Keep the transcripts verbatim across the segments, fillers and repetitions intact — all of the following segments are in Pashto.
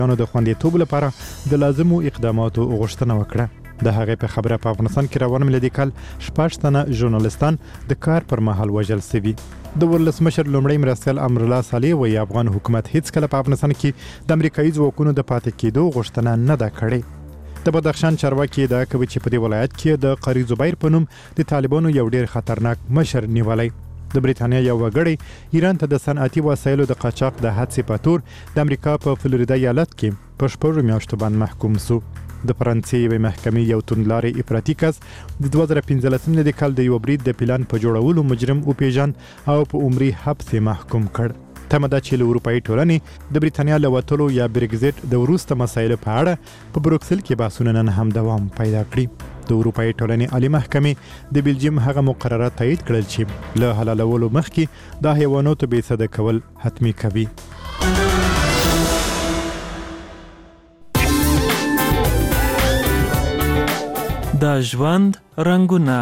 نو د خوندیتوب لپاره د لازمو اقداماتو غوښتنه وکړه. د هغې په خبره په افغانستان کې روان ملي کال شپږ تنه ژورنالستان د کار پر مهال وژل شوي. د ولسمشر لومړی مرستیال امرالله صالح وایي افغان حکومت هیڅکله په افغانستان کې د امریکایي ځواکونو د پاتې کېدو غوښتنه نه ده کړې. د بدخشان چارواکي ادعا کوي چې په دې ولایت کې د قاری زبیر په نوم د طالبانو یو ډیر خطرناک مشر نیولی. د بریتانیا یو وګړی ایران ته د صنعتي وسایلو د قاچاق د حادثې په تور د امریکا په فلوریدا ایالت کې په شپږو میاشتو باندې محکوم شو. د فرانسې یوې محکمې یو توندلارې افراطي کس د دوه زره پنځلسم میلادي کال د یو برید د پلان په جوړولو مجرم وپیژند او په عمري حبس محکوم کړ. تمه ده چې له اروپایي ټولنې د بریتانیا له وتلو یا برګزیټ د وروسته مسایلو په اړه په بروکسل کې بحثونه نن هم دوام پیدا کړي. د اروپایي ټولنې عالی محکمې د بلجیم هغه مقررات تایید کړل چې له حلالولو مخکې د حیواناتو بېسده کول حتمي کوي. د ژوند رنگونه.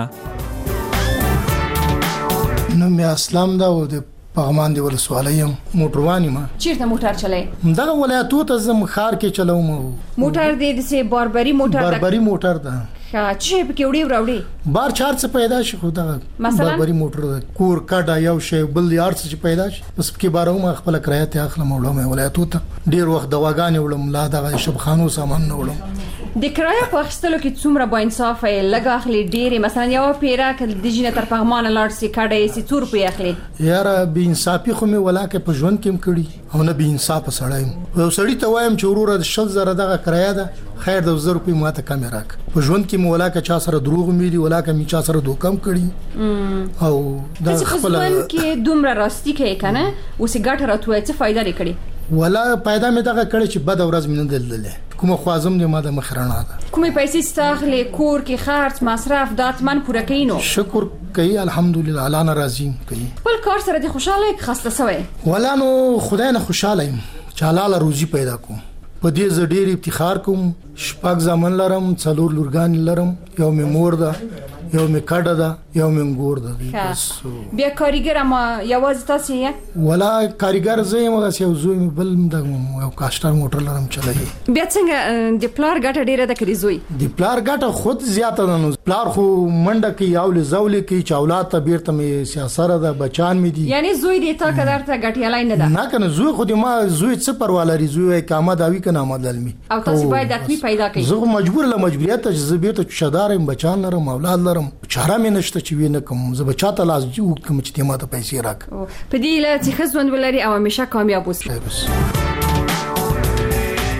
نو مې اسلام دا و د پغمان دی ولسوالۍ موټرواني ما. چیرته موټر چلای؟ دغه ولایتو ته زم خار کې چلوم. موټر دې د سه باربري موټر ده. باربري موټر ده. ښه چې په کې وړي وړي بار چار څه پیدا شي خو دا باربري موټر ده. کور کډا یو شی بل یار څه پیدا شي بس کې بارو ما خپل کرایه ته اخلم وړم ولایتو ته. ډیر وخت دواګانې وړم لا دغه شبخانو سامان نه وړم. د کرایه په اخیستلو کې څومره با انصاف یې لګ اخلي ډېرې مثلا یو پیرا ک د جینه تر پغمان لاړ سي کډې سي څور په اخلي. یار به انصافي خو مې ولاکه په ژوند کې کړی او نه به انصاف سړی یو سړی ته وایم چې وروره د شل زره دغه کرایه ده خیر د زر روپۍ ماته کم راک په ژوند کې مې ولاکه چا سره دروغ مې ولاکه مې چا سره دوکم کړی او د خپل کې دومره راستی کې کنه اوسې ګټه راتوي څه فائدہ لري کړی ولا پیدا مې دغه کړی چې بد ورځ مې نه دلله کومه خوازم دې ما د مخرانه ده کومې پیسې ستاخلې کور کې خرچ مصرف داتمن پوره کینو شکر کوي الحمدلله الله ناراضي کوي بل کار سره دې خوشاله خسته سوې ولا نو خدای نه خوشاله يم چې حلال روزي پیدا کوم په دې ز ډېر افتخار کوم شپږ ځامن لرم څلور لورګان لرم یو مې مور ده یو مې کډه ده یو مې ګور ده بیا کاریګر ما یوازې تاسو یې ولا کاریګر زه یم هغه یو زوی بل د یو کاشتر موټر لرم چلایي بیا څنګه د پلار ګټه ډیره ده کړی زوی د پلار ګټه خود زیاته ده نو پلار خو منډه کې یو لزولې کې چاولات ته بیرته مې سیاسره ده بچان مې دي یعنی زوی دې تا قدر ته ګټیالای نه ده نه کنه زوی خو دې ما زوی څه پرواله ری زوی کامه داوی کنه مدلمي او تاسو باید اتمی پیدا کړئ زه مجبور له مجبوریت ته زه بیرته شدارم بچان لرم اولاد لرم چاره مې نشته چې وینه کوم زه بچاته لاس جو کوم چې ماته پیسې راک په دې لاره چې خزوند ولري او همیشه کامیاب اوسئ